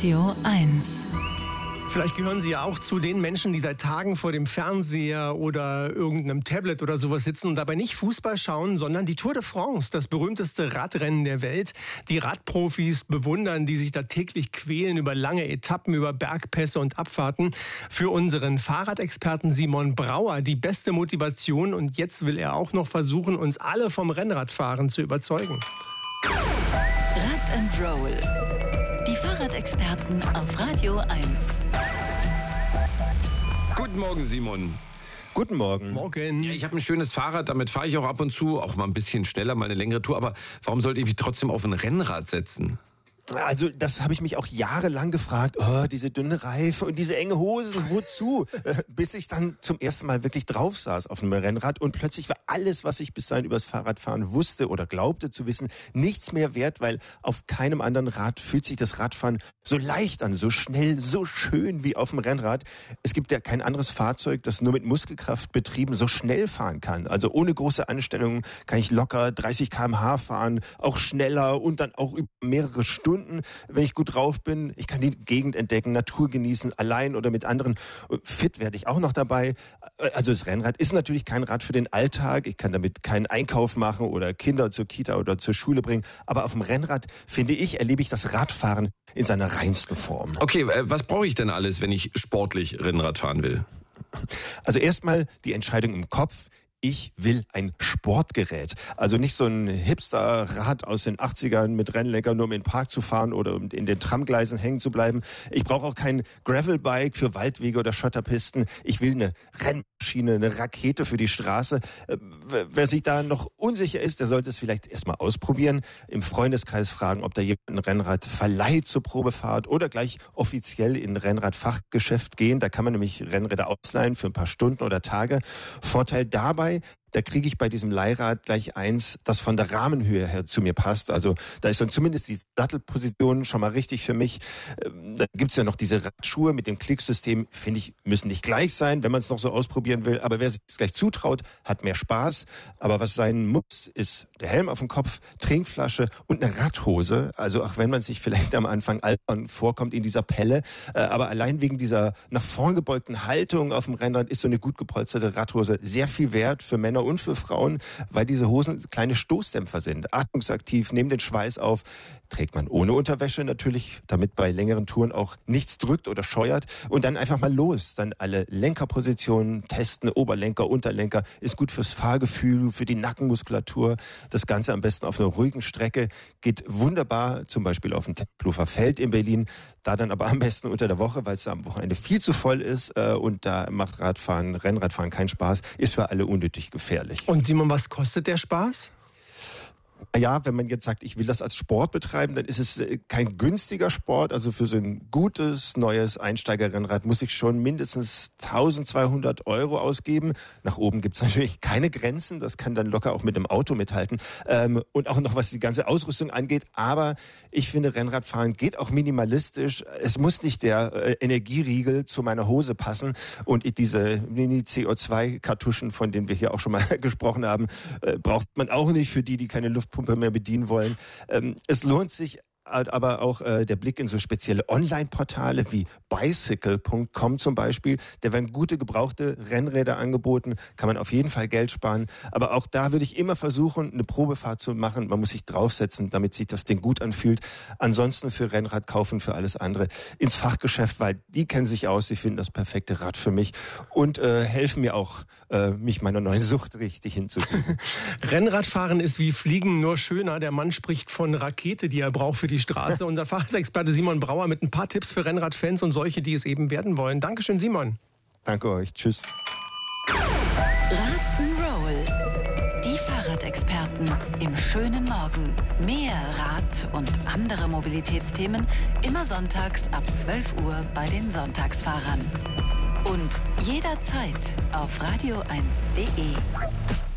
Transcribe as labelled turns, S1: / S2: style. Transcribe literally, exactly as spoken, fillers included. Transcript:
S1: Radio eins.
S2: Vielleicht gehören Sie ja auch zu den Menschen, die seit Tagen vor dem Fernseher oder irgendeinem Tablet oder sowas sitzen und dabei nicht Fußball schauen, sondern die Tour de France, das berühmteste Radrennen der Welt. Die Radprofis bewundern, die sich da täglich quälen über lange Etappen, über Bergpässe und Abfahrten. Für unseren Fahrradexperten Simon Brauer die beste Motivation, und jetzt will er auch noch versuchen, uns alle vom Rennradfahren zu überzeugen.
S1: Rad and Roll. Die Fahrradexperten auf Radio eins.
S3: Guten Morgen, Simon.
S4: Guten Morgen.
S2: Morgen.
S3: Ja, ich habe ein schönes Fahrrad, damit fahre ich auch ab und zu, auch mal ein bisschen schneller, mal eine längere Tour. Aber warum sollte ich mich trotzdem auf ein Rennrad setzen?
S4: Also das habe ich mich auch jahrelang gefragt. Oh, diese dünne Reife und diese enge Hosen, wozu? Bis ich dann zum ersten Mal wirklich drauf saß auf einem Rennrad und plötzlich war alles, was ich bis dahin übers Fahrradfahren wusste oder glaubte zu wissen, nichts mehr wert, weil auf keinem anderen Rad fühlt sich das Radfahren so leicht an, so schnell, so schön wie auf dem Rennrad. Es gibt ja kein anderes Fahrzeug, das nur mit Muskelkraft betrieben so schnell fahren kann. Also ohne große Anstrengungen kann ich locker dreißig Kilometer pro Stunde fahren, auch schneller und dann auch über mehrere Stunden. Wenn ich gut drauf bin, ich kann die Gegend entdecken, Natur genießen, allein oder mit anderen. Fit werde ich auch noch dabei. Also das Rennrad ist natürlich kein Rad für den Alltag. Ich kann damit keinen Einkauf machen oder Kinder zur Kita oder zur Schule bringen. Aber auf dem Rennrad, finde ich, erlebe ich das Radfahren in seiner reinsten Form.
S3: Okay, was brauche ich denn alles, wenn ich sportlich Rennrad fahren will?
S4: Also erstmal die Entscheidung im Kopf. Ich will ein Sportgerät. Also nicht so ein Hipster-Rad aus den achtzigern mit Rennlenker, nur um in den Park zu fahren oder um in den Tramgleisen hängen zu bleiben. Ich brauche auch kein Gravelbike für Waldwege oder Schotterpisten. Ich will eine Rennmaschine, eine Rakete für die Straße. Wer sich da noch unsicher ist, der sollte es vielleicht erstmal ausprobieren. Im Freundeskreis fragen, ob da jemand ein Rennrad verleiht zur Probefahrt oder gleich offiziell in ein Rennradfachgeschäft gehen. Da kann man nämlich Rennräder ausleihen für ein paar Stunden oder Tage. Vorteil dabei: Da kriege ich bei diesem Leihrad gleich eins, das von der Rahmenhöhe her zu mir passt. Also da ist dann zumindest die Sattelposition schon mal richtig für mich. Da gibt's ja noch diese Radschuhe mit dem Klicksystem, finde ich, müssen nicht gleich sein, wenn man es noch so ausprobieren will. Aber wer sich das gleich zutraut, hat mehr Spaß. Aber was sein muss, ist der Helm auf dem Kopf, Trinkflasche und eine Radhose. Also auch wenn man sich vielleicht am Anfang albern vorkommt in dieser Pelle. Aber allein wegen dieser nach vorn gebeugten Haltung auf dem Rennrad ist so eine gut gepolsterte Radhose sehr viel wert für Männer und für Frauen, weil diese Hosen kleine Stoßdämpfer sind, atmungsaktiv, nehmen den Schweiß auf, trägt man ohne Unterwäsche natürlich, damit bei längeren Touren auch nichts drückt oder scheuert, und dann einfach mal los, dann alle Lenkerpositionen testen, Oberlenker, Unterlenker, ist gut fürs Fahrgefühl, für die Nackenmuskulatur, das Ganze am besten auf einer ruhigen Strecke, geht wunderbar, zum Beispiel auf dem Tempelhofer Feld in Berlin, da dann aber am besten unter der Woche, weil es da am Wochenende viel zu voll ist äh, und da macht Radfahren, Rennradfahren keinen Spaß, ist für alle unnötig gefährlich.
S2: Und Simon, was kostet der Spaß?
S4: Ja, wenn man jetzt sagt, ich will das als Sport betreiben, dann ist es kein günstiger Sport. Also für so ein gutes, neues Einsteigerrennrad muss ich schon mindestens eintausendzweihundert Euro ausgeben. Nach oben gibt es natürlich keine Grenzen. Das kann dann locker auch mit einem Auto mithalten. Ähm, und auch noch was die ganze Ausrüstung angeht. Aber ich finde, Rennradfahren geht auch minimalistisch. Es muss nicht der äh, Energieriegel zu meiner Hose passen. Und ich, diese Mini-C O zwei Kartuschen, von denen wir hier auch schon mal gesprochen haben, äh, braucht man auch nicht für die, die keine Luftpumpe mehr bedienen wollen. Ähm, es lohnt sich aber auch äh, der Blick in so spezielle Online-Portale wie bicycle punkt com zum Beispiel. Da werden gute gebrauchte Rennräder angeboten, kann man auf jeden Fall Geld sparen. Aber auch da würde ich immer versuchen, eine Probefahrt zu machen. Man muss sich draufsetzen, damit sich das Ding gut anfühlt. Ansonsten für Rennrad kaufen, für alles andere ins Fachgeschäft, weil die kennen sich aus, sie finden das perfekte Rad für mich und äh, helfen mir auch, äh, mich meiner neuen Sucht richtig hinzukriegen.
S2: Rennradfahren ist wie Fliegen, nur schöner. Der Mann spricht von Rakete, die er braucht für die Straße. Unser Fahrradexperte Simon Brauer mit ein paar Tipps für Rennradfans und solche, die es eben werden wollen. Dankeschön, Simon.
S4: Danke euch. Tschüss.
S1: Rock'n'Roll. Die Fahrradexperten im schönen Morgen. Mehr Rad- und andere Mobilitätsthemen immer sonntags ab zwölf Uhr bei den Sonntagsfahrern. Und jederzeit auf radio eins punkt de.